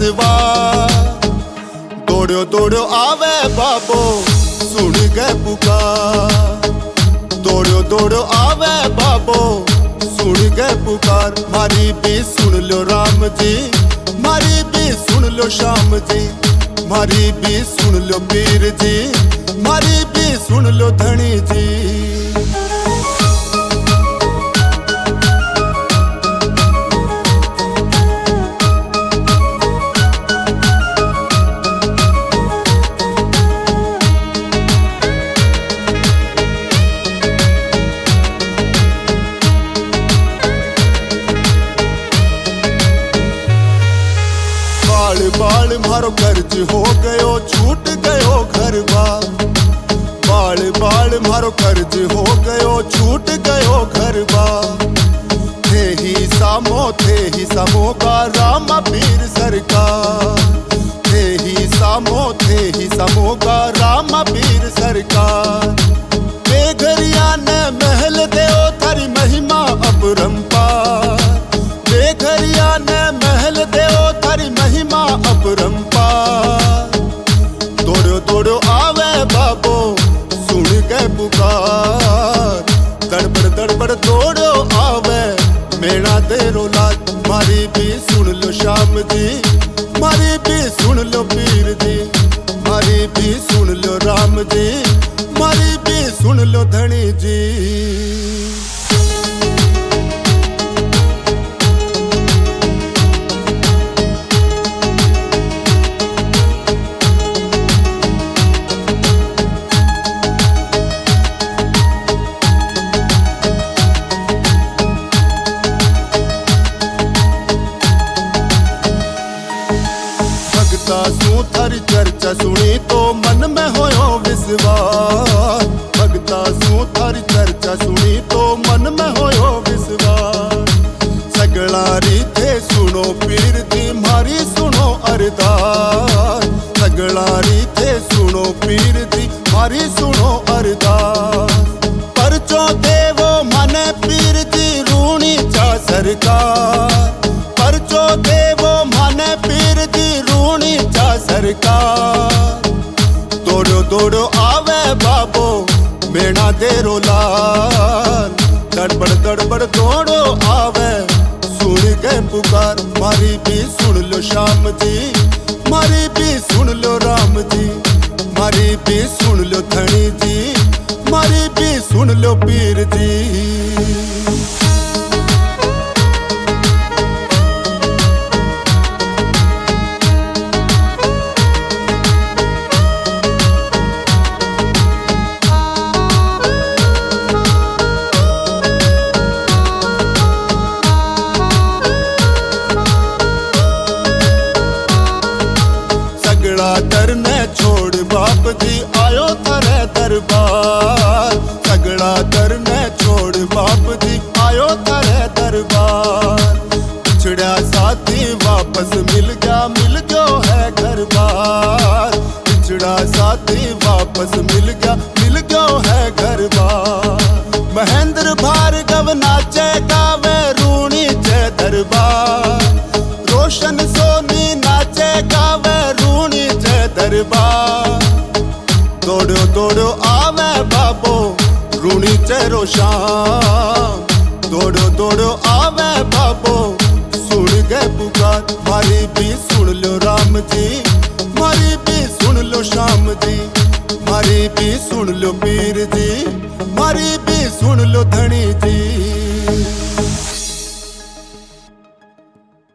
विसवा। दौड़ो दौड़ो आवे बाबो सुन गए पुकार। दौड़ो दौड़ो आवे बाबो सुन गए पुकार। मारी भी सुन लो राम जी, मारी भी सुन लो श्याम जी, मारी भी सुन लो पीर जी, मारी भी सुन लो धनी जी। बाल बाल मारो कर्ज हो गयो छूट गयो घर बार। बाल बाल मारो कर्ज हो गयो छूट गयो घर बार। थे ही सामो का राम पीर सरकार। थे ही सामो का राम पीर सरकार। बेघरिया ने महल देओ थारी महिमा अपरंपार। बेघरिया ने महल देओ थारी महिमा अपरंपार। दौड़ो दौड़ो आवे बाबो सुन गए पुकार। दड़बड़ दौड़ो आवे मेरा तेरो लाल। मारी भी सुन लो श्याम जी, मारी भी सुन लो पीर जी, मारी भी सुन लो राम जी, मारी भी सुन लो धनी जी। थारी चर्चा सुनी तो मन में होयो विश्वास। भगता सू थारी चर्चा सुनी तो मन में होयो विश्वास। सगलारी थे सुनो पीर दी मारी सुनो अरदास। सगलारी थे सुनो पीर दी मारी सुनो अरदास। परचो देवो मने पीर दी रूणी चा सरकार। परचो देवो मने पीर दी रूणी चा सरकार। दौड़ो दौड़ो आवे बाबो मेरा देरो लाल। दड़बड़ दौड़ो आवे सुन गए पुकार। मारी भी सुन लो श्याम जी, मारी भी सुन लो राम जी, मारी भी सुन लो धनी जी, मारी भी सुन लो पीर जी। करने छोड़ बाप जी आयो थारे दरबार। सगड़ा करने छोड़ बाप जी आयो थारे दरबार। पिछड़ा साथी वापस मिल गयो है घर बार। पिछड़ा साथी वापस मिल गयो है घर बार। महेंद्र भार्गव नाचे गावे रूणी जय दरबार। रोशन सोनी नाचे गावे रूणी जय दरबार। दौड़ो दौड़ो आवे बाबो रूणी चेरो श्याम। दौड़ो दौड़ो आवे बाबो सुन गए पुकार। मारी भी सुन लो राम जी, मारी भी सुन लो श्याम जी, मारी भी सुन लो पीर जी, मारी भी सुन लो धनी जी।